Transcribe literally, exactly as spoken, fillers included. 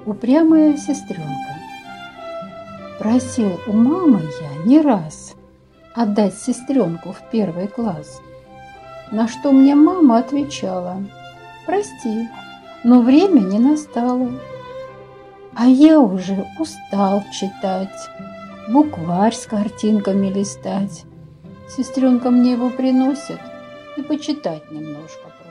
Упрямая сестренка. Просил у мамы я не раз отдать сестренку в первый класс, на что мне мама отвечала: прости, но время не настало. А я уже устал читать, букварь с картинками листать. Сестренка мне его приносит и почитать немножко